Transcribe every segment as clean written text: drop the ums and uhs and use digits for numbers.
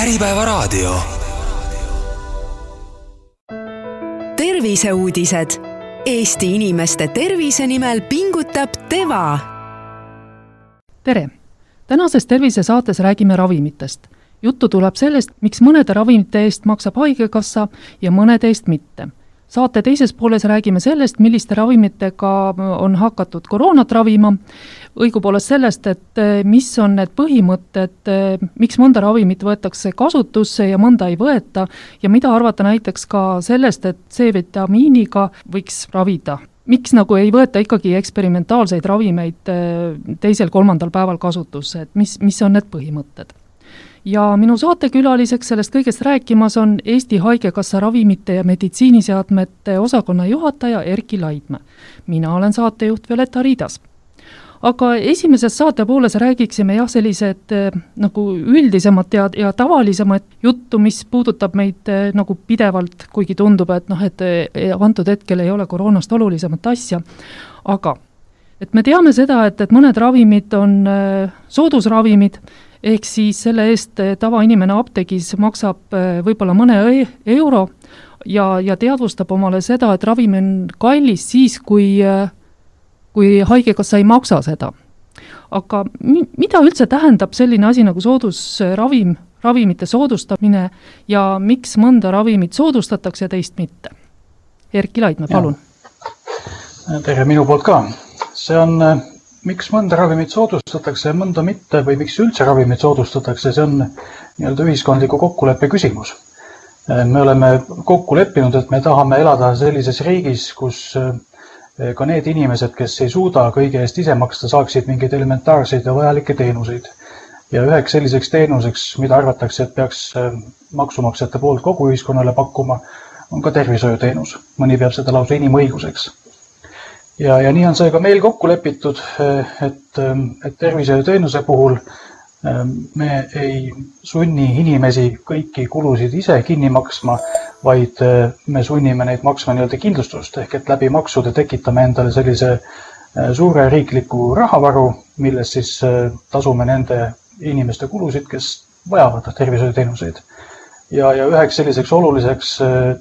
Äripäevaraadio. Terviseuudised. Eesti inimeste tervise nimel pingutab Teva. Tere! Tänases tervisesaates räägime ravimitest. Juttu tuleb sellest, miks mõnede ravimite eest maksab haigekassa ja mõnede eest mitte. Saate teises pooles räägime sellest, milliste ravimitega on hakatud koroonat ravima, õigupoolest sellest, et mis on need põhimõtted, miks mõnda ravimit võetakse kasutusse ja mõnda ei võeta ja mida arvata näiteks ka sellest, et C-vitamiiniga võiks ravida. Miks nagu ei võeta ikkagi eksperimentaalseid ravimeid teisel-kolmandal päeval kasutusse, et mis on need põhimõtted? Ja minu saatekülaliseks sellest kõigest rääkimas on Eesti Haigekassa ravimite ja meditsiiniseadmete osakonna juhataja Erki Laidmäe. Mina olen saatejuht Violeta Riidas. Aga esimeses saate pooles räägiksime sellised nagu üldisemat ja tavalisemat juttu, mis puudutab meid nagu pidevalt, kuigi tundub, et antud hetkel ei ole koroonast olulisemat asja. Aga et me teame seda, et mõned ravimid on soodusravimid, ehk siis selle eest tavainimene apteegis maksab võib-olla mõne euro ja teadvustab omale seda, et ravim on kallis siis, kui haigekassa ei maksa seda. Aga mida üldse tähendab selline asi nagu soodusravim, ravimite soodustamine ja miks mõnda ravimit soodustatakse ja teist mitte? Erki Laidmäe, palun. Tere minu poolt ka. See on miks mõnda ravimit soodustatakse ja mõnda mitte või miks üldse ravimit soodustatakse, see on ühiskondliku kokkuleppe küsimus. Me oleme kokku leppinud, et me tahame elada sellises riigis, kus ka need inimesed, kes ei suuda kõige eest ise maksta, saaksid mingeid elementaarseid ja vajalikke teenuseid. Ja üheks selliseks teenuseks, mida arvatakse, et peaks maksumaksjate poolt kogu ühiskonnale pakkuma, on ka tervishoiuteenus. Mõni peab seda lausa inimõiguseks. Ja nii on see ka meil kokku lepitud, et tervishoiuteenuse puhul me ei sunni inimesi kõiki kulusid ise kinni maksma, vaid me sunnime neid maksma kindlustust, ehk et läbi maksude tekitame endale sellise suure riikliku rahavaru, milles siis tasume nende inimeste kulusid, kes vajavad tervishoiuteenuseid. Ja üheks selliseks oluliseks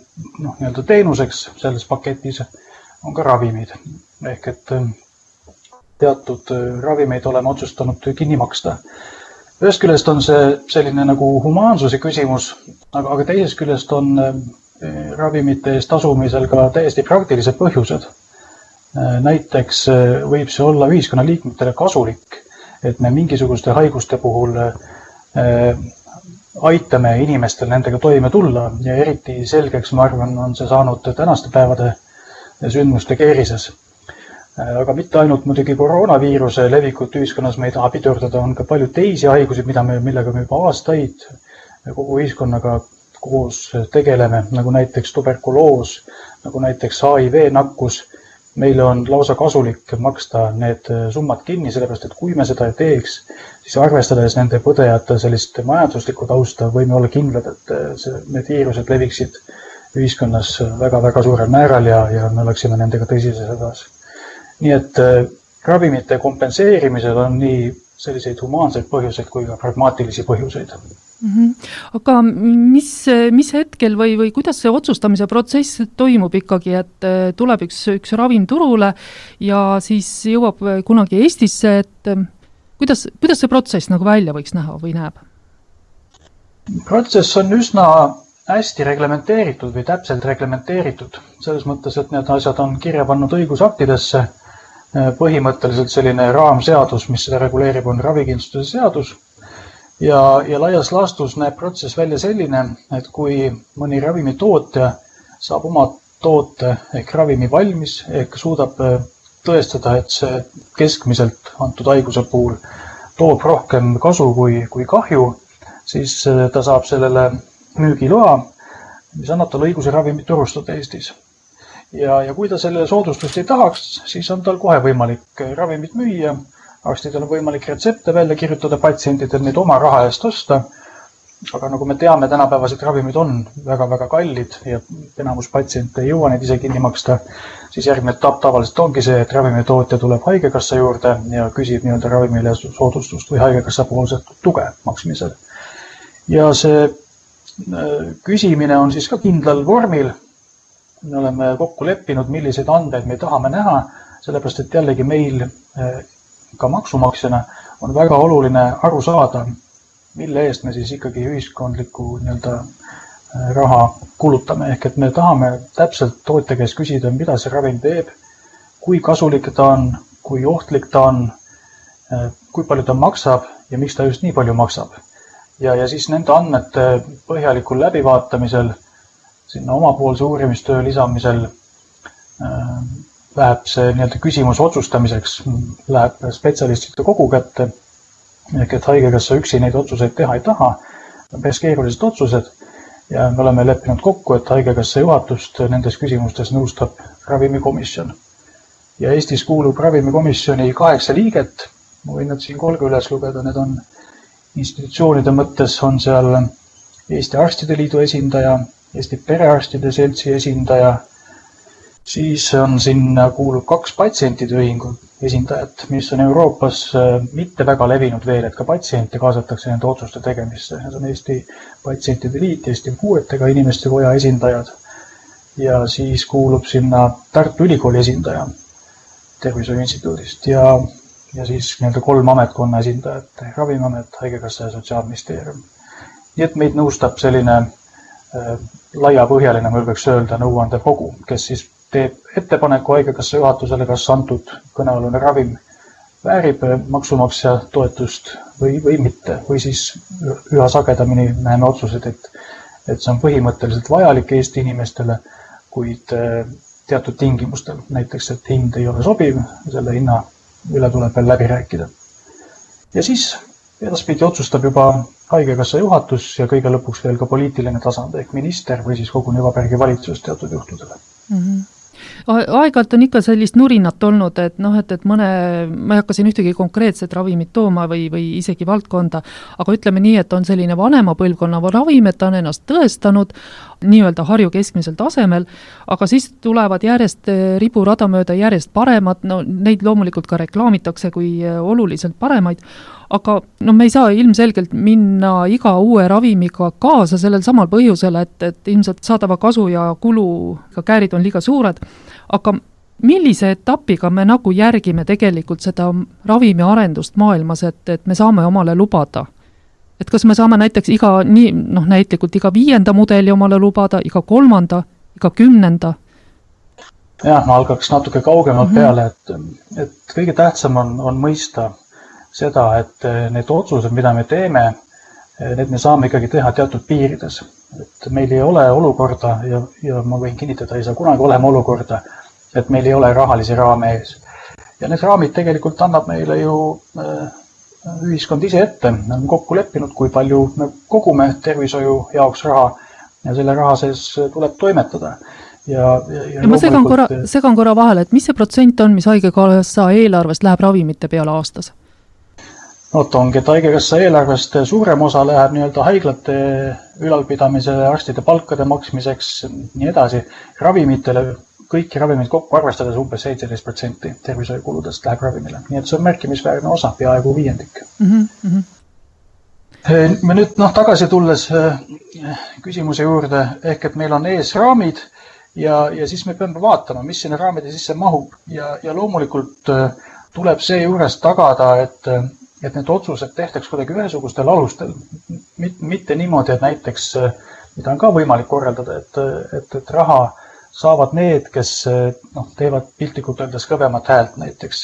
teenuseks selles paketis on ka ravimid. Ehk et teatud ravimeid oleme otsustanud kinni maksta. Ühest küljest on see selline nagu humaansuse küsimus, aga teisest küljest on ravimite eest tasumisel ka täiesti praktilised põhjused. Näiteks võib see olla ühiskonnaliikmetele kasulik, et me mingisuguste haiguste puhul aitame inimestel nendega toime tulla ja eriti selgeks, ma arvan, on see saanud tänaste päevade sündmuste keerises. Aga mitte ainult muidugi koroonaviiruse levikut ühiskonnas me ei taha pidurdada, on ka palju teisi haigusi, millega me juba aastaid kogu ühiskonnaga koos tegeleme, nagu näiteks tuberkuloos, nagu näiteks HIV-nakkus. Meile on lausa kasulik maksta need summad kinni, sellepärast et kui me seda ei teeks, siis arvestades nende põdejate sellist majanduslikku tausta, võime olla kindlad, et need viirused leviksid ühiskonnas väga-väga suurel määral ja me oleksime nendega tõsises hädas. Nii et ravimite kompenseerimisel on nii selliseid humaanseid põhjuseid kui ka pragmaatilisi põhjuseid. Aga mis hetkel või kuidas see otsustamise protsess toimub ikkagi, et tuleb üks ravim turule ja siis jõuab kunagi Eestisse, et kuidas see protsess nagu välja võiks näha või näeb? Protsess on üsna hästi reglementeeritud või täpselt reglementeeritud. Selles mõttes, et need asjad on kirja pannud õigusaktidesse. Põhimõtteliselt selline raamseadus, mis seda reguleerib, on ravikindlustuse seadus. Ja laias laastus näeb protsess välja selline, et kui mõni ravimitootja saab oma toote ehk ravimi valmis, ehk suudab tõestada, et see keskmiselt antud haiguse puhul toob rohkem kasu kui kahju, siis ta saab sellele müügiloa, mis annab tal õiguse ravimit turustada Eestis. Ja kui ta selle soodustust ei tahaks, siis on tal kohe võimalik ravimit müüa, arstidel on võimalik retsepte välja kirjutada patsientidel, neid oma raha eest osta, aga nagu me teame, tänapäevased ravimid on väga-väga kallid ja enamus patsiente ei jõua neid ise kinni maksta, siis järgmine etapp tavaliselt ongi see, et ravimitootja tuleb haigekassa juurde ja küsib ravimile soodustust või haigekassa poolset tuge maksmisel. Ja see küsimine on siis ka kindlal vormil. Me oleme kokku leppinud, milliseid andmeid me tahame näha, sellepärast et jällegi meil ka maksumaksjana on väga oluline aru saada, mille eest me siis ikkagi ühiskondliku raha kulutame. Ehk et me tahame täpselt tootja käest küsida, mida see ravim teeb, kui kasulik ta on, kui ohtlik ta on, kui palju ta maksab ja miks ta just nii palju maksab. Ja siis nende andmete põhjalikul läbivaatamisel, sinna omapoolse uurimistöö lisamisel läheb see küsimus otsustamiseks, läheb spetsialistide kogu kätte. Ehk et haigekassa üksi neid otsuseid teha ei taha, päris keerulised otsused ja me oleme leppinud kokku, et haigekassa juhatust nendes küsimustes nõustab ravimikomisjon. Ja Eestis kuulub ravimikomisjoni 8 liiget, ma võin nad siin 3 üles lugeda, need on institutsioonide mõttes on seal Eesti Arstide Liidu esindaja, Eesti Perearstide Seltsi esindaja, siis on sinna kuulub 2 patsientide ühingu esindajat, mis on Euroopas mitte väga levinud veel, et ka patsiente kaasatakse nende otsuste tegemisse. Need on Eesti Patsientide Liit, Eesti Puuetega Inimeste Koja esindajad ja siis kuulub sinna Tartu Ülikooli esindaja Tervishoiu Instituudist ja siis 3 ametkonna esindajat, Ravimiamet, Haigekassa ja Sotsiaalministeerium. Nii et meid nõustab selline laiapõhjaline, ma võiks öelda, nõuandev kogu, kes siis teeb ettepaneku haigekassa juhatusele, kas antud kõnealune ravim väärib maksumaksja toetust või mitte. Või siis üha sagedamini näeme otsused, et see on põhimõtteliselt vajalik Eesti inimestele, kuid teatud tingimustel. Näiteks, et hind ei ole sobiv, selle hinna üle tuleb veel läbi rääkida. Ja siis edaspidi otsustab juba haigekassa juhatus ja kõige lõpuks veel ka poliitiline tasand ehk minister või siis koguni Vabariigi valitsus teatud juhtudele. Aeg-ajalt on ikka sellist nurinat olnud, et ma ei hakka siin ühtegi konkreetset ravimit tooma või isegi valdkonda, aga ütleme nii, et on selline vanema põlvkonna ravim, et ta on ennast tõestanud nii-öelda Harju keskmisel tasemel, aga siis tulevad järjest riburada mööda järjest paremad, neid loomulikult ka reklaamitakse kui oluliselt paremaid, aga me ei saa ilmselgelt minna iga uue ravimiga kaasa sellel samal põhjusel, et ilmselt saadava kasu ja kulu ka käärid on liiga suured, aga millise etapiga me nagu järgime tegelikult seda ravimi arendust maailmas, et me saame omale lubada? Et kas me saame näiteks näitlikult iga 5. mudeli omale lubada, iga 3., iga 10. Jah, ma algaks natuke kaugemalt peale, et kõige tähtsam on mõista seda, et need otsused, mida me teeme, need me saame ikkagi teha teatud piirides. Et meil ei ole olukorda ja ma võin kinnitada, ei saa kunagi olema olukorda, et meil ei ole rahalisi raame ees. Ja need raamid tegelikult annab meile ju ühiskond ise ette. Me oleme kokku leppinud, kui palju me kogume tervishoiu jaoks raha ja selle raha sees tuleb toimetada. Ja ma segan korra vahele, et mis see protsent on, mis haigekassa eelarvest läheb ravimite peale aastas? Ongi, et haigekassa eelarvest suurem osa läheb haiglate ülalpidamise, arstide palkade maksmiseks, nii edasi. Ravimitele, kõiki ravimid kokku arvestades umbes 17% tervishoiukuludest läheb ravimile. Nii et see on märkimisväärne osa, peaaegu 5%. Me nüüd tagasi tulles küsimuse juurde, ehk et meil on ees raamid ja siis me peame vaatama, mis sinna raamide sisse mahub. Ja loomulikult tuleb see juures tagada, et need otsused tehtaks kuidagi ühesugustel alustel. Mitte niimoodi, et näiteks, mida on ka võimalik korraldada, et raha saavad need, kes teevad piltlikult öeldes kõvemat häält näiteks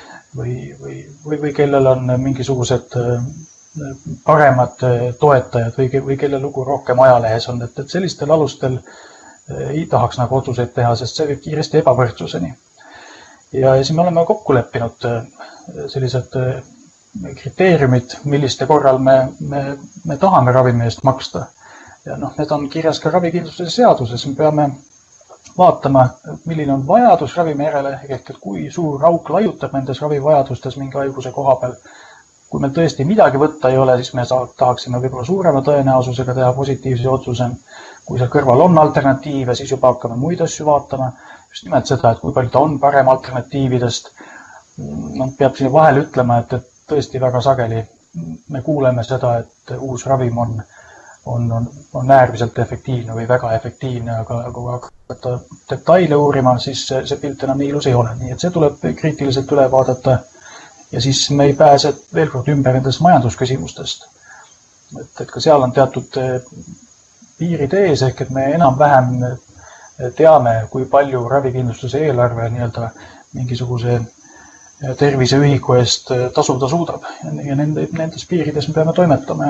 või kellel on mingisugused paremad toetajad või kelle lugu rohkem ajalehes on, et sellistel alustel ei tahaks otsuseid teha, sest see viib kiiresti ebavõrdsuseni. Ja siis me oleme kokku leppinud sellised kriteeriumid, milliste korral me tahame ravimi eest maksta. Ja need on kirjas ka ravikindlustuse seaduses, me peame vaatama, milline on vajadus ravimi järele, ehk et kui suur auk laiutab nendes ravivajadustes mingi haiguse koha peal. Kui meil tõesti midagi võtta ei ole, siis me tahaksime võib-olla suurema tõenäosusega teha positiivse otsuse. Kui seal kõrval on alternatiive, siis juba hakkame muid asju vaatama. Just nimelt seda, et kui palju ta on parem alternatiividest. Peab siin vahel ütlema, et tõesti väga sageli me kuuleme seda, et uus ravim on on äärmiselt efektiivne või väga efektiivne, aga kui hakata detaile uurima, siis see pilt enam nii ilus ei ole. Nii et see tuleb kriitiliselt üle vaadata ja siis me ei pääse veel kord ümber nendest majandusküsimustest. Et ka seal on teatud piirid ees, ehk et me enam-vähem teame, kui palju ravikindlustuse eelarve mingisuguse terviseühiku eest tasuda suudab. Ja nendes piirides me peame toimetama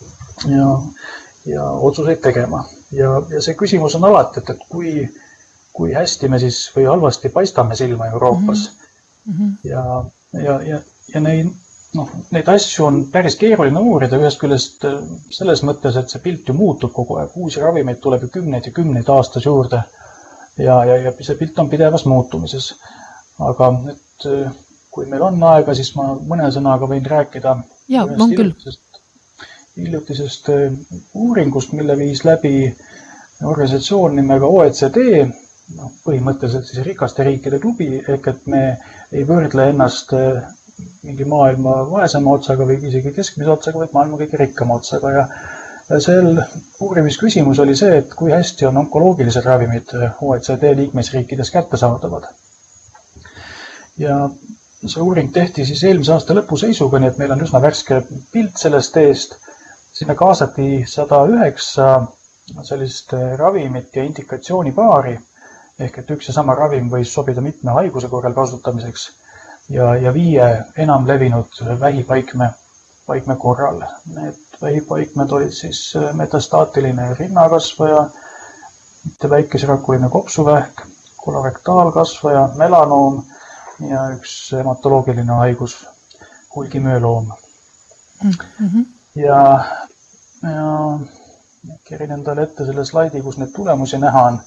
ja otsuseid tegema. Ja see küsimus on alati, et kui hästi me siis või halvasti paistame silma Euroopas. Ja neid asju on päris keeruline uurida ühest küljest selles mõttes, et see pilt ju muutub kogu aeg. Uusi ravimeid tuleb ju kümneid ja kümneid aastas juurde ja see pilt on pidevas muutumises. Aga nüüd, kui meil on aega, siis ma mõne sõnaga võin rääkida hiljutisest uuringust, mille viis läbi organisatsioon nimega OECD, põhimõtteliselt siis rikaste riikide klubi, ehk et me ei võrdle ennast mingi maailma vaesema otsaga või isegi keskmise otsaga, vaid maailma kõige rikkama otsaga. Ja sel uurimisküsimus oli see, et kui hästi on onkoloogilised ravimid OECD liikmesriikides kättesaadavad. Ja see uuring tehti siis eelmise aasta lõpuseisuga, nii et meil on üsna värske pilt sellest eest. Sinna kaasati 109 sellist ravimit ja indikatsioonipaari, ehk et üks ja sama ravim võis sobida mitme haiguse korral kasutamiseks ja 5 enam levinud vähipaikme korral. Need vähipaikmed olid siis metastaatiline rinnakasvaja, mitteväikeserakuline kopsuvähk, kolorektaalkasvaja, melanoom ja üks hematoloogiline haigus, hulgimüeloom. Ja kerin endale ette selle slaidi, kus need tulemusi näha on.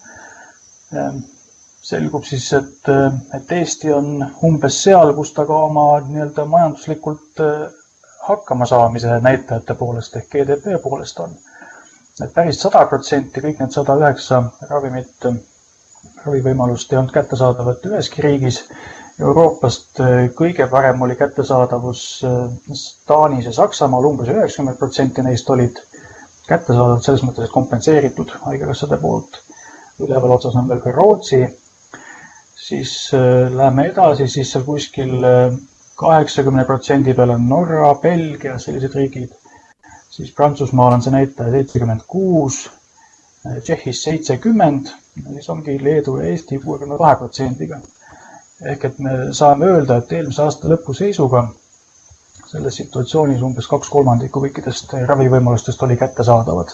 Selgub siis, et Eesti on umbes seal, kus ta ka oma majanduslikult hakkama saamise näitajate poolest ehk GDP poolest on. Et päris 100% kõik need 109 ravivõimalust ei olnud kättesaadavat üheski riigis. Euroopast kõige parem oli kättesaadavus Taanis ja Saksamaal, umbes 90% neist olid kättesaadavad selles mõttes, et kompenseeritud haigekassade poolt. Üleval otsas on veel ka Rootsi. Siis läheme edasi, siis seal kuskil 80% peal on Norra, Belgia, sellised riigid. Siis Prantsusmaal on see näitaja 76, Tšehhis 70, siis ongi Leedu ja Eesti 62%. Ehk et me saame öelda, et eelmise aasta lõpu seisuga selles situatsioonis umbes 2/3 kõikidest ravivõimalustest oli kättesaadavad.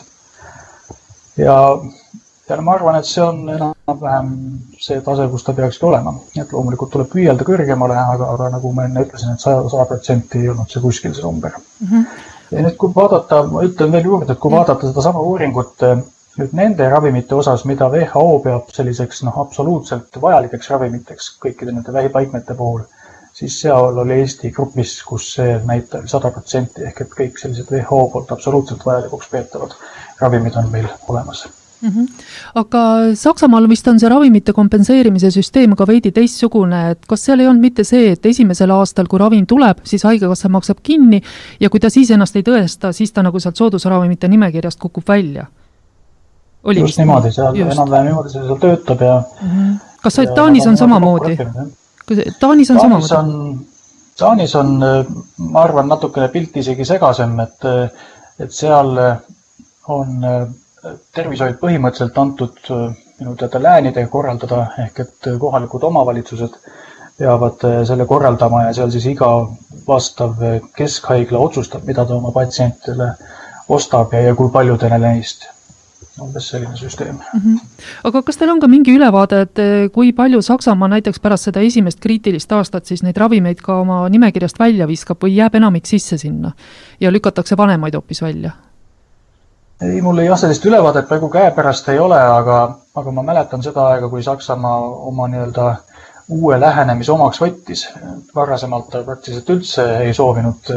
Ja ma arvan, et see on enam-vähem see tase, kus ta peakski olema. Et loomulikult tuleb püüelda kõrgemale, aga nagu ma enne ütlesin, et 100% ei olnud see kuskil see number. Ja nüüd kui vaadata, ma ütlen veel juurde, et kui vaadata seda sama uuringut nüüd nende ravimite osas, mida WHO peab selliseks absoluutselt vajalikeks ravimiteks kõikide nende vähipaikmete puhul, siis seal oli Eesti grupis, kus see näitaja 100% ehk et kõik sellised WHO poolt absoluutselt vajalikuks peetavad ravimid on meil olemas. Aga Saksamaal vist on see ravimite kompenseerimise süsteem ka veidi teistsugune, et kas seal ei olnud mitte see, et esimesel aastal, kui ravim tuleb, siis haigekassa maksab kinni ja kui ta siis ennast ei tõesta, siis ta nagu sealt soodusravimite nimekirjast kukub välja? Just niimoodi, enam-vähem niimoodi see seal töötab ja... Kas Taanis on samamoodi? Taanis on samamoodi? Taanis on, ma arvan, natukene pilt isegi segasem, et seal on tervishoid põhimõtteliselt antud minu teada läänidega korraldada, ehk et kohalikud omavalitsused peavad selle korraldama ja seal siis iga vastav keskhaigla otsustab, mida ta oma patsientidele ostab ja kui palju ta neist. Umbes selline süsteem. Aga kas teil on ka mingi ülevaade, et kui palju Saksamaa näiteks pärast seda esimest kriitilist aastat siis neid ravimeid ka oma nimekirjast välja viskab või jääb enamik sisse sinna ja lükatakse vanemaid hoopis välja? Ei, mul ei sellist ülevaadet praegu käepärast ei ole, aga ma mäletan seda aega, kui Saksamaa oma uue lähenemise omaks võttis. Varasemalt ta praktiliselt üldse ei soovinud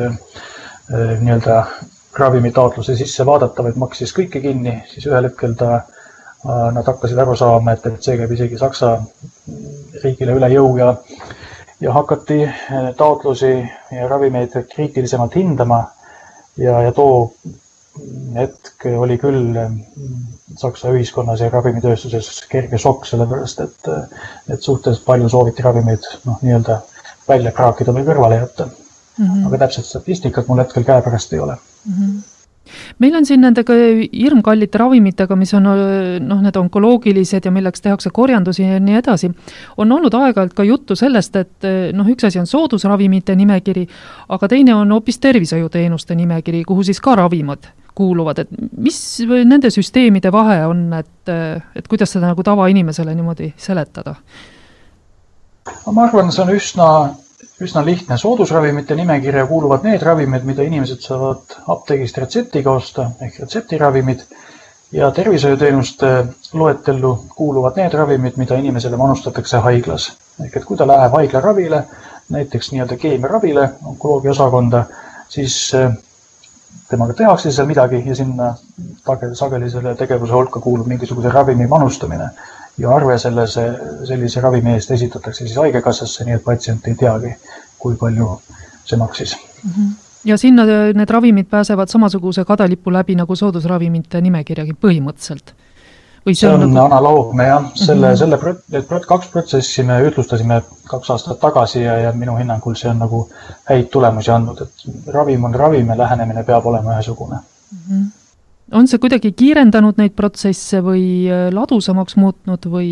ravimitaotluse sisse vaadata, vaid maksis kõike kinni, siis ühel hetkel nad hakkasid aru saama, et see käib isegi Saksa riigile üle jõu ja hakati taotlusi ja ravimeid kriitilisemalt hindama ja too hetk oli küll Saksa ühiskonnas ja ravimitööstuses kerge šokk, sellepärast et suhteliselt palju sooviti ravimeid nii-öelda välja kraakida või kõrvale jätta. Aga täpselt statistikat mul hetkel käepärast ei ole. Meil on siin nendega hirmkallite ravimitega, mis on need onkoloogilised ja milleks tehakse korjandusi ja nii edasi. On olnud aeg-ajalt ka juttu sellest, et üks asi on soodusravimite nimekiri, aga teine on hoopis tervishoiuteenuste nimekiri, kuhu siis ka ravimad kuuluvad. Et mis nende süsteemide vahe on, et kuidas seda nagu tavainimesele niimoodi seletada? Ma arvan, see on üsna lihtne. Soodusravimite nimekirja kuuluvad need ravimid, mida inimesed saavad apteegist retseptiga osta, ehk retseptiravimid, ja tervishoiuteenuste loetellu kuuluvad need ravimid, mida inimesele manustatakse haiglas. Ehk et kui ta läheb haiglaravile, näiteks nii-öelda keemiaravile, onkoloogia osakonda, siis temaga tehakse seal midagi ja sinna sageli selle tegevuse hulka kuulub mingisuguse ravimi manustamine. Ja arve sellise ravimi eest esitatakse siis haigekassasse, nii et patsient ei teagi, kui palju see maksis. Ja sinna need ravimid pääsevad samasuguse kadalipu läbi nagu soodusravimite nimekirjagi põhimõtteliselt? See on analoogne, jah. Need 2 protsessi me ütlustasime 2 aastat tagasi ja minu hinnangul see on nagu häid tulemusi andnud, et ravim on ravim ja lähenemine peab olema ühesugune. On see kuidagi kiirendanud neid protsesse või ladusamaks muutnud või?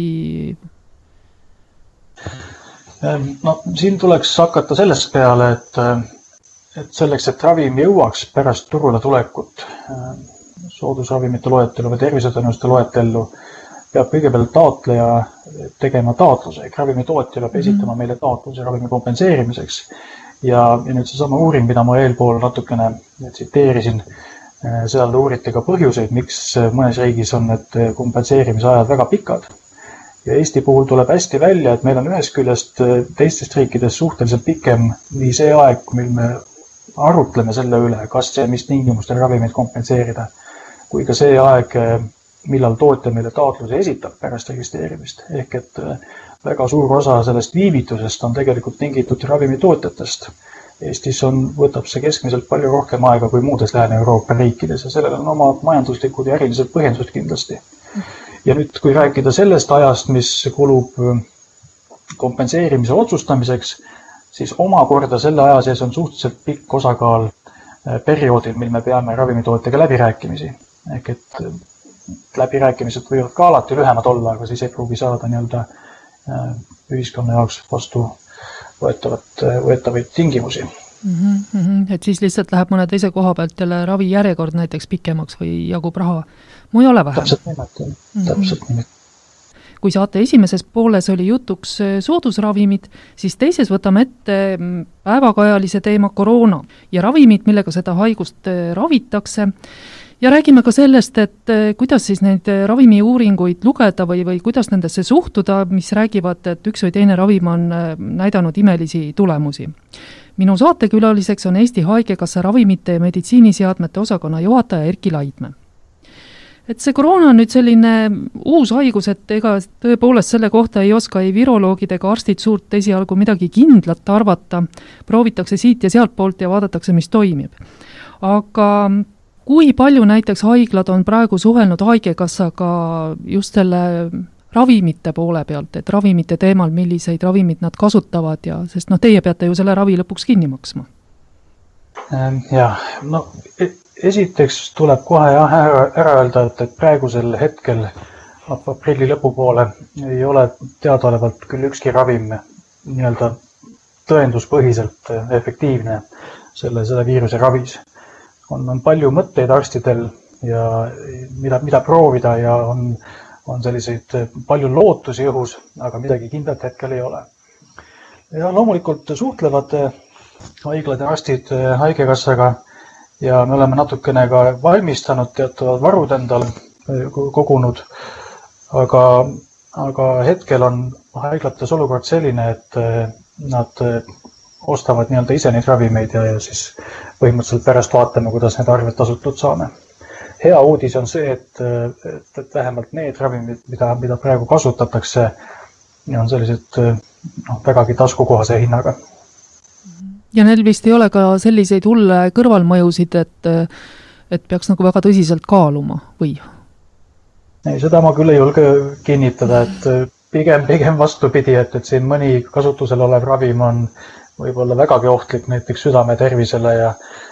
Siin tuleks hakata sellest peale, et selleks, et ravim jõuaks pärast turule tulekut soodusravimite loetellu või tervishoiuteenuste loetellu, peab kõigepealt taotleja tegema taotluse. Ravimitootja peab esitama meile taotluse ravimi kompenseerimiseks. Ja nüüd seesama uuring, mida ma eelpool natukene tsiteerisin, seal uuriti ka põhjuseid, miks mõnes riigis on need kompenseerimise ajad väga pikad. Ja Eesti puhul tuleb hästi välja, et meil on ühest küljest teistest riikides suhteliselt pikem nii see aeg, mil me arutleme selle üle, kas ja mis tingimustel ravimid kompenseerida, kui ka see aeg, millal tootja meile taotluse esitab pärast registreerimist. Ehk et väga suur osa sellest viivitusest on tegelikult tingitud ravimitootjatest. Eestis võtab see keskmiselt palju rohkem aega kui muudes Lääne-Euroopa riikides ja sellel on oma majanduslikud ja ärilised põhjendused kindlasti. Ja nüüd, kui rääkida sellest ajast, mis kulub kompenseerimise otsustamiseks, siis omakorda selle aja sees on suhteliselt pikk osakaal perioodil, mil me peame ravimitootjaga läbirääkimisi. Ehk et läbirääkimised võivad ka alati lühemad olla, aga siis ei pruugi saada nii-öelda ühiskonna jaoks vastu võetavaid tingimusi. Et siis lihtsalt läheb mõne teise koha pealt jälle ravi järjekord näiteks pikemaks või jagub raha mujale vähem? Täpselt nimelt. Kui saate esimeses pooles oli jutuks soodusravimid, siis teises võtame ette päevakajalise teema koroona ja ravimid, millega seda haigust ravitakse. Ja räägime ka sellest, et kuidas siis neid ravimiuuringuid lugeda või kuidas nendesse suhtuda, mis räägivad, et üks või teine ravim on näidanud imelisi tulemusi. Minu saatekülaliseks on Eesti Haigekassa ravimite ja meditsiiniseadmete osakonna juhataja Erki Laidmäe. Et see koroona on nüüd selline uus haigus, et ega tõepoolest selle kohta ei oska ei viroloogid ega arstid suurt esialgu midagi kindlat arvata. Proovitakse siit ja sealt poolt ja vaadatakse, mis toimib. Aga kui palju näiteks haiglad on praegu suhelnud Haigekassaga just selle ravimite poole pealt, et ravimite teemal, milliseid ravimid nad kasutavad ja sest teie peate ju selle ravi lõpuks kinni maksma? Esiteks tuleb kohe ära öelda, et praegusel hetkel aprilli lõpupoole ei ole teadaolevalt küll ükski ravim nii-öelda tõenduspõhiselt efektiivne selle viiruse ravis. On palju mõtteid arstidel ja mida proovida ja on selliseid palju lootusi õhus, aga midagi kindlat hetkel ei ole. Ja loomulikult suhtlevad haiglad ja arstid Haigekassaga ja me oleme natukene ka valmistanud teatavad varud endale kogunud, aga hetkel on haiglates olukord selline, et nad ostavad nii-öelda ise neid ravimeid ja siis põhimõtteliselt pärast vaatame, kuidas need arved tasutud saame. Hea uudis on see, et vähemalt need ravimid, mida praegu kasutatakse, on sellised vägagi taskukohase hinnaga. Ja neil vist ei ole ka selliseid hulle kõrvalmõjusid, et et peaks nagu väga tõsiselt kaaluma või? Ei, seda ma küll ei julge kinnitada, et pigem vastupidi, et siin mõni kasutusel olev ravim on võib-olla vägagi ohtlik näiteks südame tervisele ja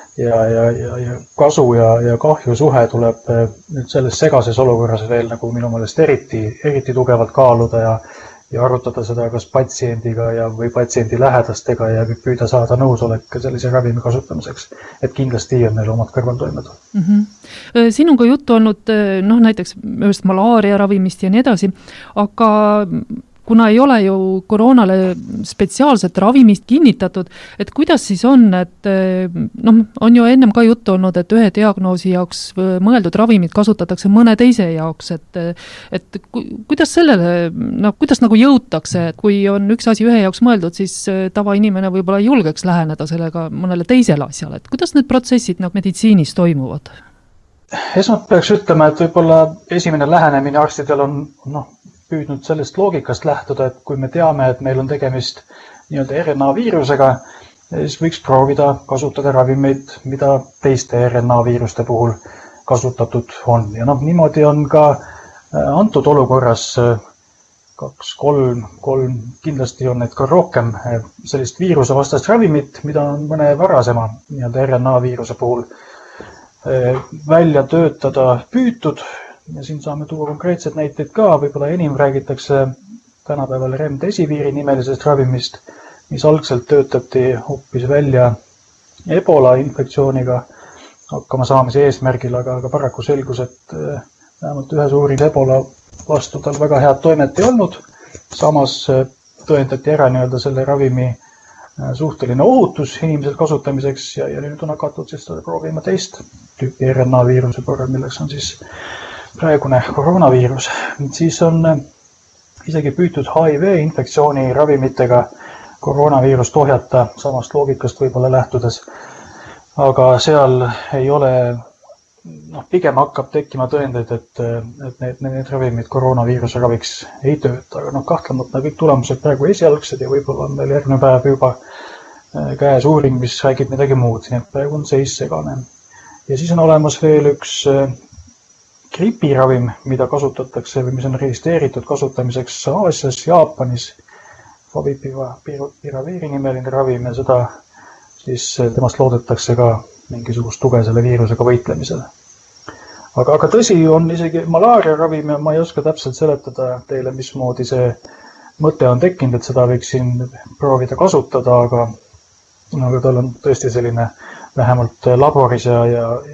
kasu ja kahju suhe tuleb nüüd selles segases olukorras veel nagu minu meelest eriti tugevalt kaaluda ja arutada seda kas patsiendiga või patsiendi lähedastega ja püüda saada nõusolek sellise ravimi kasutamiseks. Et kindlasti on neil omad kõrvaltoimed. Siin on ka juttu olnud näiteks ühest malaaria ravimist ja nii edasi, aga kuna ei ole ju koroonale spetsiaalset ravimist kinnitatud, et kuidas siis on, et on ju ennem ka juttu olnud, et ühe diagnoosi jaoks mõeldud ravimid kasutatakse mõne teise jaoks, et kuidas sellele, kuidas nagu jõutakse, et kui on üks asi ühe jaoks mõeldud, siis tavainimene võib-olla ei julgeks läheneda sellega mõnele teisele asjale, et kuidas need protsessid meditsiinis toimuvad? Esmalt peaks ütlema, et võib-olla esimene lähenemine arstidel on püüdnud sellest loogikast lähtuda, et kui me teame, et meil on tegemist nii-öelda RNA viirusega, siis võiks proovida kasutada ravimeid, mida teiste RNA viiruste puhul kasutatud on. Ja niimoodi on ka antud olukorras 2-3, kindlasti on need ka rohkem sellist viirusevastast ravimit, mida on mõne varasema nii-öelda RNA viiruse puhul välja töötada püütud. Ja siin saame tuua konkreetsed näiteid ka, võib-olla enim räägitakse tänapäeval remdesiviiri nimelisest ravimist, mis algselt töötati hoopis välja Ebola infektsiooniga hakkama saamise eesmärgil, aga paraku selgus, et vähemalt ühes uuris Ebola vastu tal väga head toimet ei olnud. Samas tõendati ära nii-öelda selle ravimi suhteline ohutus inimesel kasutamiseks ja nüüd on hakatud siis proovima teist tüüpi RNA viiruse korral, milleks on siis praegune koroonaviirus. Siis on isegi püütud HIV-infektsiooni ravimitega koroonaviirust ohjata samast loogikast võib-olla lähtudes, aga seal ei ole, pigem hakkab tekkima tõendeid, et need ravimid koroonaviiruse raviks ei tööta, aga kahtlemata kõik tulemused praegu esialgsed ja võib-olla on meil järgmine päev juba käes uuring, mis räägib midagi muud, nii et praegu on seis segane. Ja siis on olemas veel üks gripiravim, mida kasutatakse või mis on registreeritud kasutamiseks Aasias, Jaapanis, Favipiraviri nimeline ravim ja seda siis temast loodetakse ka mingisugust tuge selle viirusega võitlemisele. Aga tõsi on isegi malaaria ravim ja ma ei oska täpselt seletada teile, mismoodi see mõte on tekkinud, et seda võiks siin proovida kasutada, aga tal on tõesti selline vähemalt laboris ja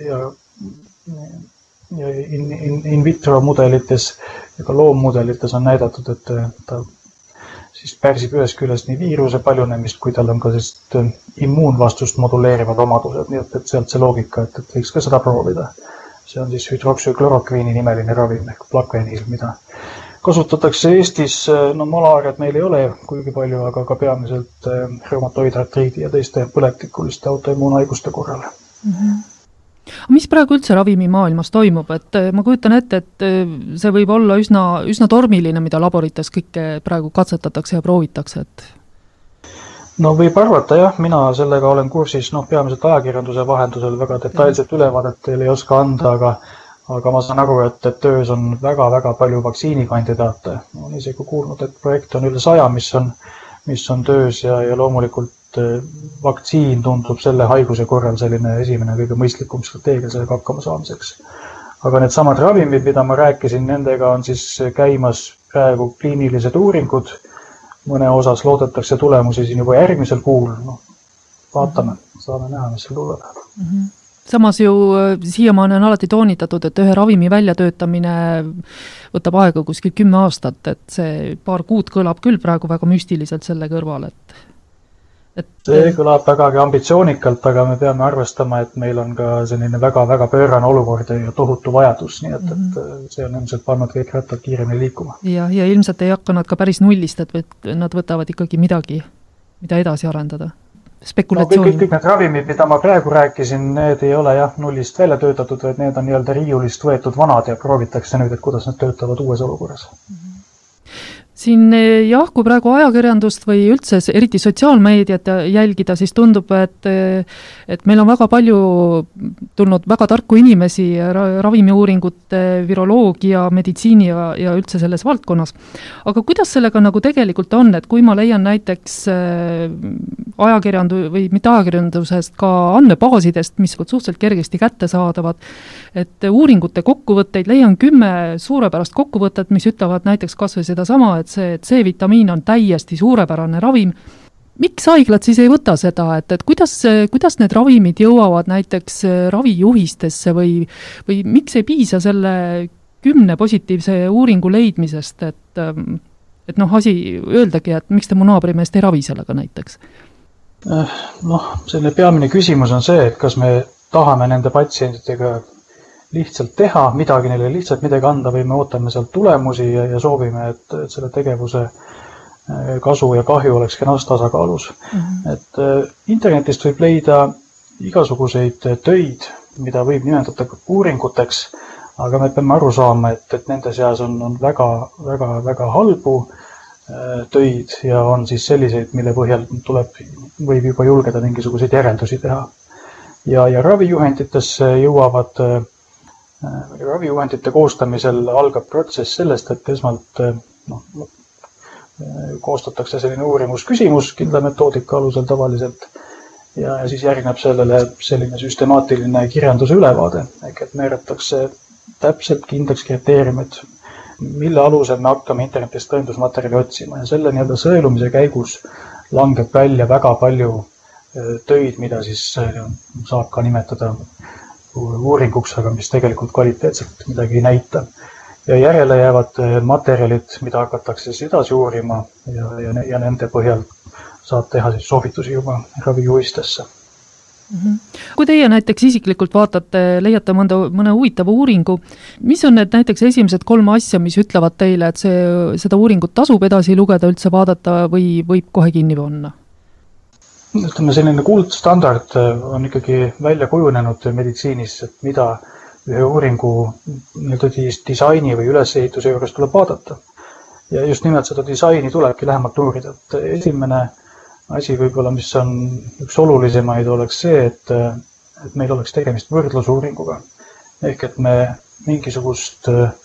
in vitro mudelites ja ka loommudelites on näidatud, et ta siis pärsib ühest küljest nii viiruse paljunemist, kui tal on ka immuunvastust moduleerivad omadused, nii et sealt see loogika, et võiks ka seda proovida. See on siis hüdroksüklorokviini nimeline ravim ehk Plaquenil, mida kasutatakse Eestis, malaariat meil ei ole kuigi palju, aga ka peamiselt reumatoidartriidi ja teiste põletikuliste autoimmuunhaiguste korral. Mis praegu üldse ravimimaailmas toimub, et ma kujutan ette, et see võib olla üsna tormiline, mida laborites kõike praegu katsetatakse ja proovitakse, et võib arvata jah, mina sellega olen kursis, peamiselt ajakirjanduse vahendusel väga detailset ülevaadet teile ei oska anda, aga ma saan aru, et töös on väga-väga palju vaktsiinikandidaate. Olen isegi kuulnud, et projekt on üle 100, mis on töös ja loomulikult vaktsiin tundub selle haiguse korral selline esimene kõige mõistlikum strateegia sellega hakkama saamiseks. Aga need samad ravimid, mida ma rääkisin, nendega on siis käimas praegu kliinilised uuringud. Mõne osas loodetakse tulemusi siin juba järgmisel kuul. Vaatame, saame näha, mis seal tuleb. Samas ju siiamaani on alati toonitatud, et ühe ravimi väljatöötamine võtab aega kuskil 10 aastat, et see paar kuud kõlab küll praegu väga müstiliselt selle kõrval, See kõlab vägagi ambitsioonikalt, aga me peame arvestama, et meil on ka selline väga-väga pöörane olukord ja tohutu vajadus, nii et see on ilmselt pannud kõik rattad kiiremini liikuma. Ja ilmselt ei hakka nad ka päris nullist, et nad võtavad ikkagi midagi, mida edasi arendada. Spekulatsiooni. Kõik need ravimid, mida ma praegu rääkisin, need ei ole nullist välja töötatud, vaid need on riiulist võetud vanad ja proovitakse nüüd, et kuidas need töötavad uues olukorras. Siin jah, kui praegu ajakirjandust või üldse eriti sotsiaalmeediat jälgida, siis tundub, et meil on väga palju tulnud väga tarku inimesi ravimiuuringute, viroloogia, meditsiini ja üldse selles valdkonnas. Aga kuidas sellega nagu tegelikult on, et kui ma leian näiteks või mitte ajakirjandusest, ka andmebaasidest, mis on suhteliselt kergesti kätte saadavad, et uuringute kokkuvõtteid leian 10 suurepärast kokkuvõtet, mis ütlevad näiteks kas või seda sama, et see C-vitamiin on täiesti suurepärane ravim. Miks haiglad siis ei võta seda, et kuidas need ravimid jõuavad näiteks ravijuhistesse või miks ei piisa selle 10 positiivse uuringu leidmisest, et asi öeldagi, et miks te mu naabrimeest ei ravi sellega näiteks? Selle peamine küsimus on see, et kas me tahame nende patsientidega lihtsalt teha midagi, neile lihtsalt midagi anda või me ootame sealt tulemusi ja soovime, et selle tegevuse kasu ja kahju oleks kenasti tasakaalus. Et internetist võib leida igasuguseid töid, mida võib nimetada uuringuteks, aga me peame aru saama, et nende seas on väga, väga, väga halbu töid ja on siis selliseid, mille põhjal võib juba julgeda mingisuguseid järeldusi teha. Ja ravijuhenditesse ravijuhendite koostamisel algab protsess sellest, et esmalt koostatakse selline uurimusküsimus kindla metoodika alusel tavaliselt ja siis järgneb sellele selline süstemaatiline kirjanduse ülevaade, et määratakse täpselt kindlaks kriteeriumid, mille alusel me hakkame internetist tõendusmaterjali otsima ja selle sõelumise käigus langeb välja väga palju töid, mida siis saab ka nimetada uuringuks, aga mis tegelikult kvaliteetselt midagi ei näita. Ja järele jäävad materjalid, mida hakatakse siis edasi uurima ja nende põhjal saab teha siis soovitusi juba ravijuhistesse. Kui teie näiteks isiklikult vaatate, leiate mõne huvitava uuringu, mis on need näiteks esimesed 3 asja, mis ütlevad teile, et seda uuringut tasub edasi lugeda, üldse vaadata või võib kohe kinni panna? Ütleme, selline kuldstandard on ikkagi välja kujunenud meditsiinis, et mida ühe uuringu disaini või ülesehituse juures tuleb vaadata. Ja just nimelt seda disaini tulebki lähemalt uurida. Esimene asi võib-olla, mis on üks olulisemaid, oleks see, et meil oleks tegemist võrdlusuuringuga. Ehk et me mingisugust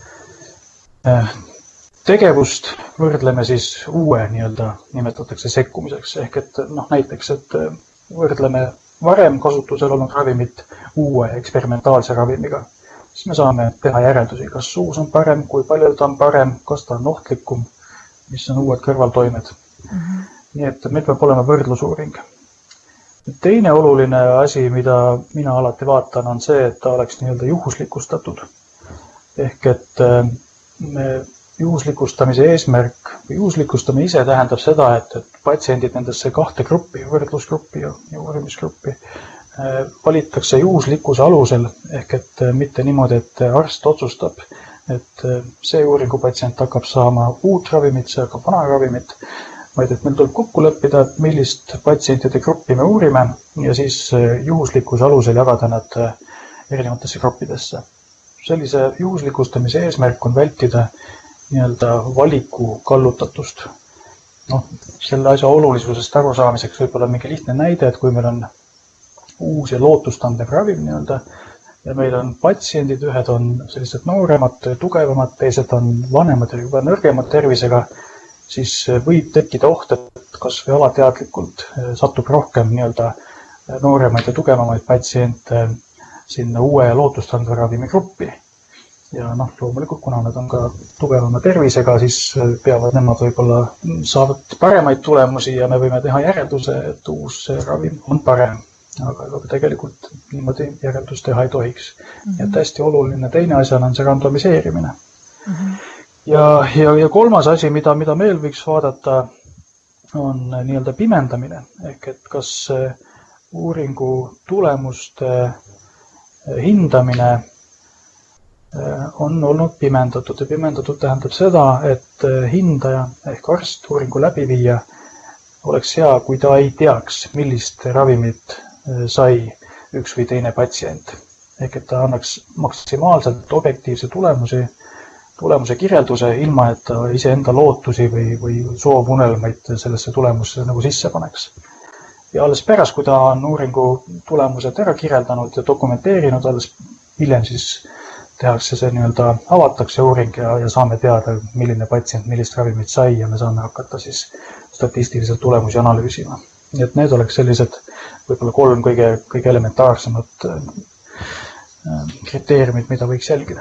tegevust võrdleme siis uue nimetatakse sekkumiseks. Ehk et näiteks, et võrdleme varem kasutusel olnud ravimit uue eksperimentaalse ravimiga. Siis me saame teha järeldusi, kas uus on parem, kui palju ta on parem, kas ta on ohtlikum, mis on uued kõrvaltoimed. Nii et meil peab olema võrdlusuuring. Teine oluline asi, mida mina alati vaatan, on see, et ta oleks juhuslikustatud. Ehk et me juhuslikustamise eesmärk või juhuslikustame ise tähendab seda, et patsiendid nendesse 2 gruppi, võrdlusgruppi ja uurimisgruppi, valitakse juhuslikkuse alusel, ehk et mitte niimoodi, et arst otsustab, et see uuringupatsient hakkab saama uut ravimit, see hakkab vana ravimit, vaid et meil tuleb kokku leppida, millist patsientide gruppi me uurime ja siis juhuslikkuse alusel jagada nad erinevatesse gruppidesse. Sellise juhuslikustamise eesmärk on vältida valiku kallutatust. Selle asja olulisusest arusaamiseks võib olla mingi lihtne näide, et kui meil on uus ja lootustandev ravim ja meil on patsiendid, ühed on sellised nooremad, tugevamad, teised on vanemad ja juba nõrgemad tervisega, siis võib tekkida oht, et kas või alateadlikult satub rohkem nooremaid ja tugevamaid patsiente sinna uue ja lootustandva ravimi gruppi. Ja loomulikult, kuna nad on ka tugevama tervisega, siis peavad nemad võib-olla saavad paremaid tulemusi ja me võime teha järelduse, et uus ravim on parem. Aga tegelikult niimoodi järeldus teha ei tohiks. Ja hästi oluline teine asjana on see randomiseerimine. Ja kolmas asi, mida meil võiks vaadata, on pimendamine. Ehk et kas uuringu tulemuste hindamine on olnud pimendatud ja pimendatud tähendab seda, et hindaja ehk arst, uuringu läbiviija oleks hea, kui ta ei teaks, millist ravimit sai üks või teine patsient. Ehk et ta annaks maksimaalselt objektiivse tulemusi tulemuse kirjelduse, ilma et ta iseenda lootusi või soovunelmaid sellesse tulemusse nagu sisse paneks. Ja alles pärast, kui ta on uuringu tulemused ära kirjeldanud ja dokumenteerinud, alles hiljem siis tehakse see nii-öelda, avatakse uuring ja saame teada, milline patsient millist ravimit sai ja me saame hakata siis statistiliselt tulemusi analüüsima. Nii et need oleks sellised võib-olla 3 kõige elementaarsemad kriteeriumid, mida võiks jälgida.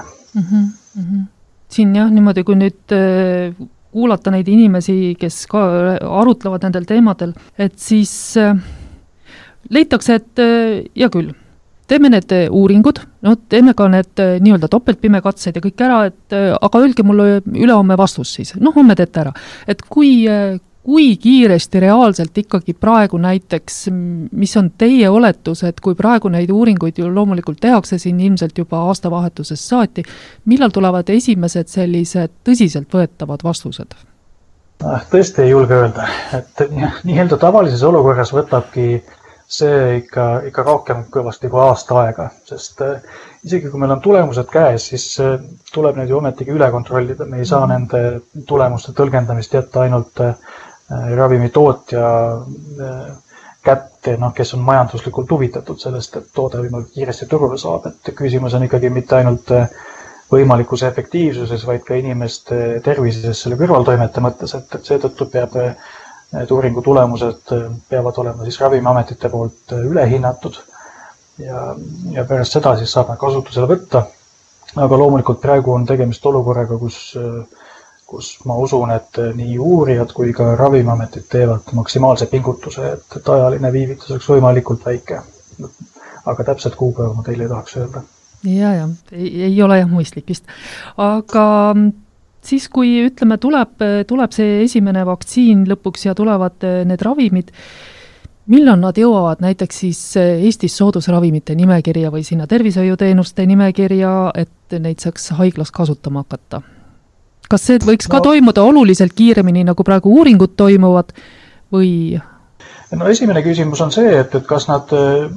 Siin jah, niimoodi, kui nüüd kuulata neid inimesi, kes ka arutlevad nendel teemadel, et siis leitakse, et ja küll, teeme need uuringud, teeme ka need nii-öelda topeltpimekatsed ja kõik ära, aga öelge mulle ülehomme vastus siis, homme teete ära. Et kui kiiresti reaalselt ikkagi praegu näiteks, mis on teie oletus, et kui praegu neid uuringuid ju loomulikult tehakse siin ilmselt juba aastavahetusest saati, millal tulevad esimesed sellised tõsiselt võetavad vastused? Tõesti ei julge öelda, et nii-öelda tavalises olukorras võtabki see ikka rohkem kõvasti kui aasta aega, sest isegi kui meil on tulemused käes, siis tuleb need ju ometigi üle kontrollida. Me ei saa nende tulemuste tõlgendamist jätta ainult ravimitootja kätte, kes on majanduslikult huvitatud sellest, et toode võimalik kiiresti turule saab. Et küsimus on ikkagi mitte ainult võimalikkuse efektiivsuses, vaid ka inimeste tervises selle kõrvaltoimete mõttes, et seetõttu peab need uuringu tulemused peavad olema siis Ravimiametite poolt ülehinnatud ja pärast seda siis saab kasutusele võtta. Aga loomulikult praegu on tegemist olukorraga, kus ma usun, et nii uurijad kui ka Ravimiametid teevad maksimaalse pingutuse, et ajaline viivitus oleks võimalikult väike. Aga täpselt kuupäeva ma teile ei tahaks öelda. Ja, ei ole jah mõistlik vist. Aga siis, kui ütleme, tuleb see esimene vaktsiin lõpuks ja tulevad need ravimid, millal nad jõuavad näiteks siis Eestis soodusravimite nimekirja või sinna tervishoiuteenuste nimekirja, et neid saaks haiglas kasutama hakata? Kas see võiks ka toimuda oluliselt kiiremini, nagu praegu uuringud toimuvad või? Esimene küsimus on see, et kas nad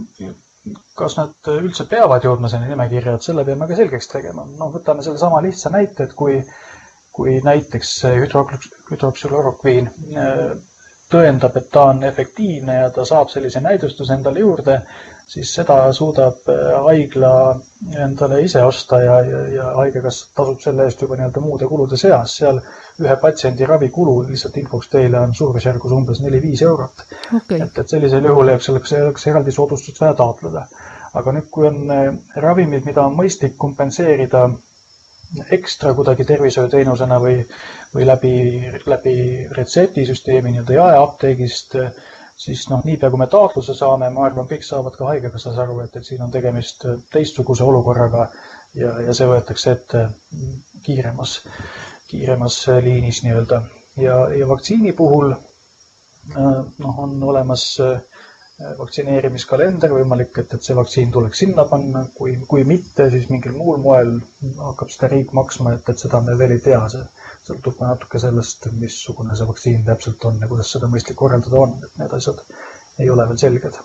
üldse peavad jõudma selle nimekirja, et selle peame ka selgeks tegema. Võtame selle sama lihtsa näite, et kui näiteks hüdroksülorokviin tõendab, et ta on efektiivne ja ta saab sellise näidustuse endale juurde, siis seda suudab haigla endale ise osta ja haigekassa tasub selle eest juba nii-öelda muude kulude seas. Seal ühe patsiendi ravikulu lihtsalt infoks teile on suurusjärgus umbes 4-5 eurot. Okay. Et sellisel juhul oleks eraldi soodustust vaja taotleda. Aga nüüd, kui on ravimid, mida on mõistlik kompenseerida ekstra kuidagi tervishoiuteenusena või läbi retseptisüsteemi nii-öelda jaeapteegist, siis niipea kui me taotluse saame, ma arvan, kõik saavad ka haigekassas aru, et siin on tegemist teistsuguse olukorraga ja see võetakse ette kiiremas liinis nii-öelda. Ja vaktsiini puhul on olemas vaktsineerimiskalender, võimalik, et see vaktsiin tuleks sinna panna, kui mitte, siis mingil muul moel hakkab seda riik maksma, et seda me veel ei tea. See sõltub natuke sellest, missugune see vaktsiin täpselt on ja kuidas seda mõistlik korraldada on, et need asjad ei ole veel selged.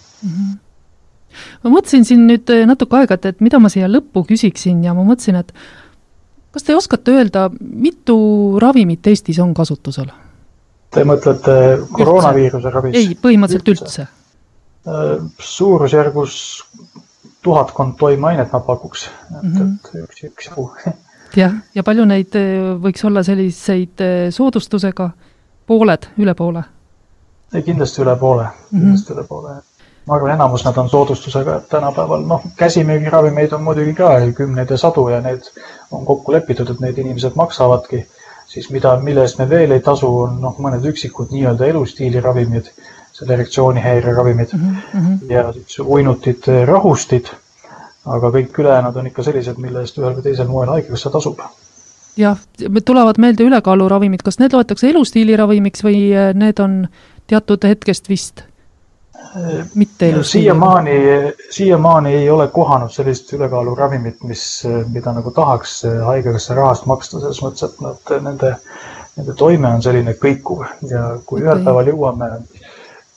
Ma mõtlesin siin nüüd natuke aega, et mida ma siia lõppu küsiksin ja ma mõtlesin, et kas te oskate öelda, mitu ravimit Eestis on kasutusel? Te mõtlete koroonaviiruse ravis? Ei, põhimõtteliselt üldse. Suurusjärgus 1000 toimeainet ma pakuks, et üks jõu. Ja palju neid võiks olla selliseid soodustusega? Pooled, üle poole? Kindlasti üle poole. Ma arvan, enamus nad on soodustusega, et tänapäeval käsimüügiravimeid on muidugi ka 10 ja 100 ja need on kokku lepitud, et need inimesed maksavadki. Siis mille eest me veel ei tasu, on mõned üksikud nii-öelda elustiiliravimid, selle erektsioonihäire ravimid ja uinutid, rahustid, aga kõik ülejäänud on ikka sellised, mille eest ühel või teisel moel haigekassa tasub. Jah, tulevad meelde ülekaaluravimid, kas need loetakse elustiiliravimiks või need on teatud hetkest vist? Mitte siiamaani ei ole kohanud sellist ülekaaluravimit, mida nagu tahaks haigekassa rahast maksta, selles mõttes, et nende toime on selline kõikuv ja kui ühel päeval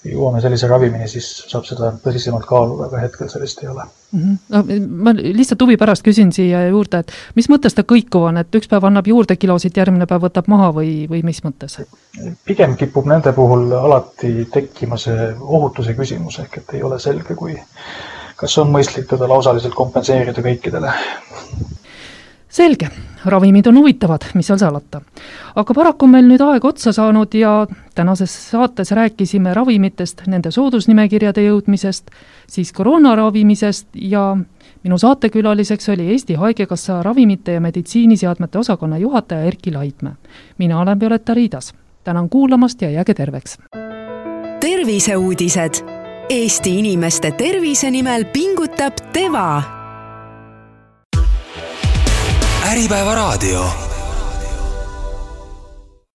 jõuame sellise ravimini, siis saab seda tõsisemalt kaaluda, aga hetkel sellist ei ole. No, ma lihtsalt huvi pärast küsin siia juurde, et mis mõttes ta kõikuv on, et üks päev annab juurde kilosid, järgmine päev võtab maha või mis mõttes? Pigem kipub nende puhul alati tekkima see ohutuse küsimus, ehk et ei ole selge, kas on mõistlik teda lausaliselt kompenseerida kõikidele. Selge, ravimid on huvitavad, mis seal salata. Aga paraku on meil nüüd aeg otsa saanud ja tänases saates rääkisime ravimitest, nende soodusnimekirjade jõudmisest, siis koroonaravimisest ja minu saatekülaliseks oli Eesti Haigekassa ravimite ja meditsiiniseadmete osakonna juhataja Erki Laidmäe. Mina olen Violeta Riidas. Tänan kuulamast ja jääge terveks. Terviseuudised. Eesti inimeste tervise nimel pingutab Teva. Äripäeva raadio.